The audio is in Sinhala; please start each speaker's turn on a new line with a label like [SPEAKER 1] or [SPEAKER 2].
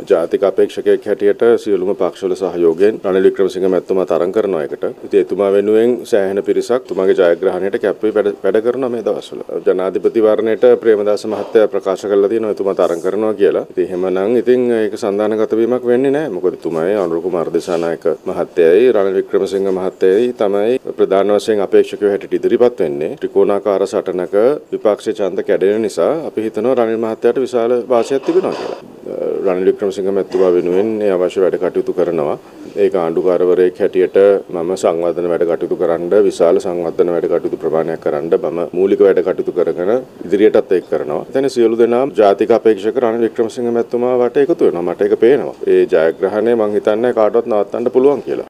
[SPEAKER 1] ජාතික අපේක්ෂකයෙක් හැටියට සියලුම පක්ෂවල සහයෝගයෙන් රනිල් වික්‍රමසිංහ මැතිතුමා තරඟ කරන එකට ඉතින් එතුමා වෙනුවෙන් සෑහෙන පිරිසක් තුමාගේ ජයග්‍රහණයට කැප් වී වැඩ කරනවා මේ දවස්වල. ජනාධිපතිවරණයට ප්‍රේමදාස මහත්තයා ප්‍රකාශ කළා තියෙනවා එතුමා තරඟ කරනවා කියලා. ඉතින් එහෙමනම් ඉතින් ඒක සන්දානගත වීමක් වෙන්නේ නැහැ. මොකද එතුමායි අනුර කුමාර දිසානායක මහත්තයයි රනිල් වික්‍රමසිංහ මහත්තයයි තමයි ප්‍රධාන වශයෙන් අපේක්ෂකයෝ හැටියට ඉදිරිපත් වෙන්නේ. ත්‍රිකෝණාකාර සටනක විපක්ෂ ඡන්ද කැඩෙන නිසා අපි හිතනවා රනිල් මහත්තයාට විශාල වාසියක් තිබෙනවා කියලා. රනිල් වික්‍රමසිංහ මැතිතුමා වෙනුවෙන් ඒ අවශ්‍ය වැඩ කටයුතු කරනවා. ඒක ආණ්ඩුකාරවරයෙක් හැටියට මම සංවර්ධන වැඩ කටයුතු කරන්න විශාල සංවර්ධන වැඩ කටයුතු ප්‍රමාණයක් කරන්න මම මූලික වැඩ කටයුතු කරගෙන ඉදිරියටත් ඒක කරනවා. එතන සියලු දෙනා ජාතික අපේක්ෂක රනිල් වික්‍රමසිංහ මැතිතුමා වට එකතු වෙනවා. මට ඒක පේනවා. ඒ ජයග්‍රහණය මම හිතන්නේ කාටවත් නවත්තන්න පුළුවන් කියලා.